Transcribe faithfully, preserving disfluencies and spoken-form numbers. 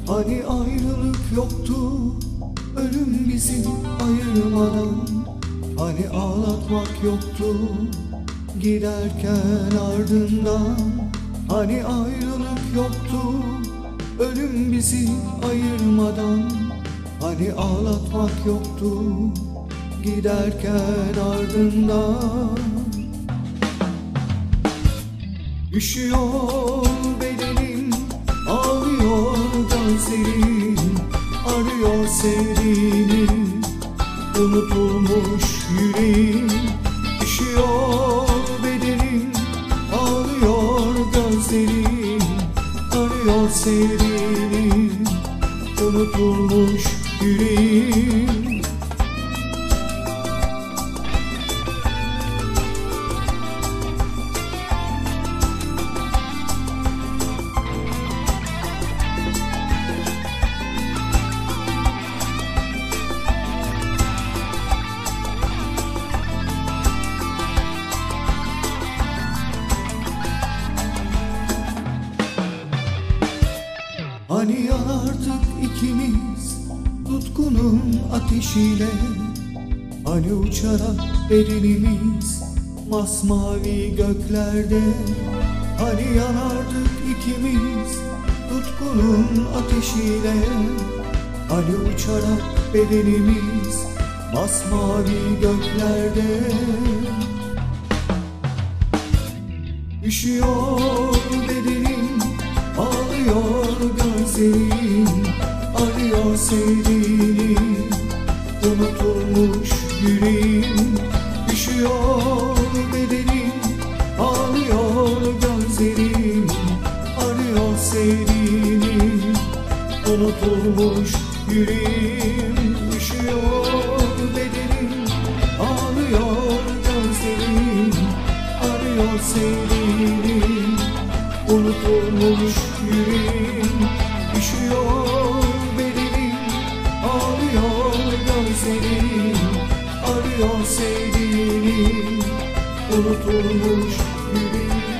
Hani ayrılık yoktu, ölüm bizi ayırmadan. Hani ağlatmak yoktu, giderken ardından. Hani ayrılık yoktu, ölüm bizi ayırmadan. Hani ağlatmak yoktu, giderken ardından. Üşüyor bedenim, ağlıyor gözlerim, arıyor sevdiğini, unutulmuş yüreğim. Üşüyor bedenim, ağlıyor gözlerim, arıyor sevdiğini, unutulmuş yüreğim. Hani yanardık ikimiz tutkunun ateşiyle. Hani uçarak bedenimiz masmavi göklerde. Hani yanardık ikimiz tutkunun ateşiyle. Hani uçarak bedenimiz masmavi göklerde. Üşüyor bedenim, ağlıyor gözlerim, arıyor sevdiğini, unutulmuş yüreğim. Üşüyor bedenim, ağlıyor gözlerim, arıyor sevdiğini, unutulmuş yüreğim. Üşüyor bedenim, ağlıyor gözlerim, arıyor sevdiğini, unutulmuş yüreğim. Üşüyor bedenim, ağlıyor gözlerim, arıyor sevdiğini, unutulmuş yüreğim.